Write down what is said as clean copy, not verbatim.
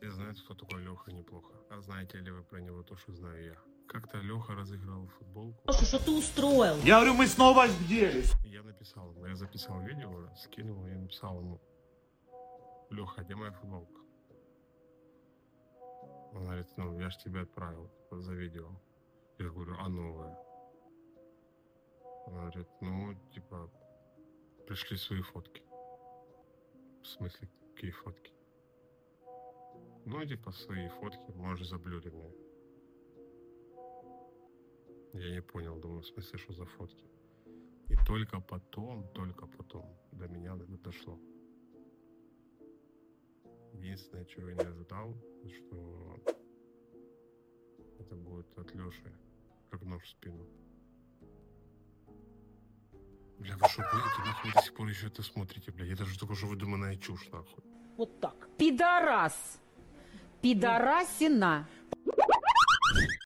Все знают, кто такой Леха Неплохо. А знаете ли вы про него то, что знаю я? Как-то Леха разыграл футболку. Что ты устроил? Я говорю, мы снова делись. Я написал ему, я записал видео, скинул, я написал ему: Леха, где моя футболка? Он говорит: ну, я ж тебе отправил за видео. Я говорю: а новая? Он говорит: ну, типа, пришли свои фотки. В смысле, какие фотки? Ну, типа, свои фотки, может, заблюренные. Я не понял, думаю, в смысле, что за фотки? И только потом до меня дошло. Единственное, чего я не ожидал, что это будет от Лёши, как нож в спину. Бля, вы что, будете, нахуй, вы до сих пор еще это смотрите, бля? Это же только что выдуманная чушь, нахуй. Вот так. Пидорас. Пидорасина.